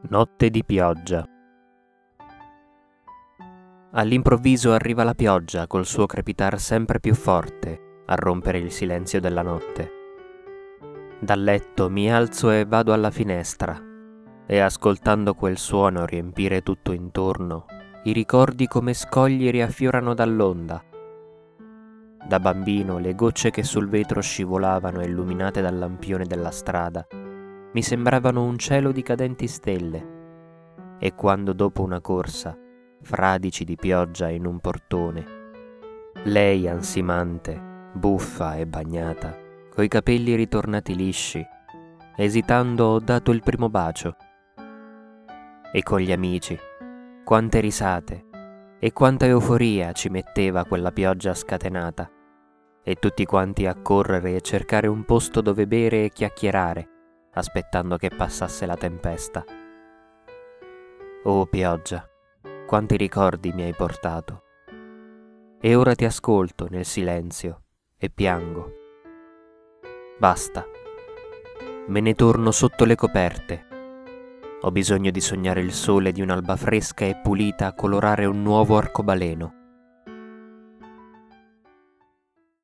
Notte di pioggia. All'improvviso arriva la pioggia col suo crepitar sempre più forte a rompere il silenzio della notte. Dal letto mi alzo e vado alla finestra e ascoltando quel suono riempire tutto intorno, i ricordi come scogli riaffiorano dall'onda. Da bambino le gocce che sul vetro scivolavano illuminate dal lampione della strada mi sembravano un cielo di cadenti stelle, e quando dopo una corsa, fradici di pioggia in un portone, lei ansimante, buffa e bagnata, coi capelli ritornati lisci, esitando ho dato il primo bacio. E con gli amici, quante risate e quanta euforia ci metteva quella pioggia scatenata, e tutti quanti a correre e cercare un posto dove bere e chiacchierare, aspettando che passasse la tempesta. Oh pioggia, quanti ricordi mi hai portato. E ora ti ascolto nel silenzio e piango. Basta, me ne torno sotto le coperte. Ho bisogno di sognare il sole di un'alba fresca e pulita a colorare un nuovo arcobaleno.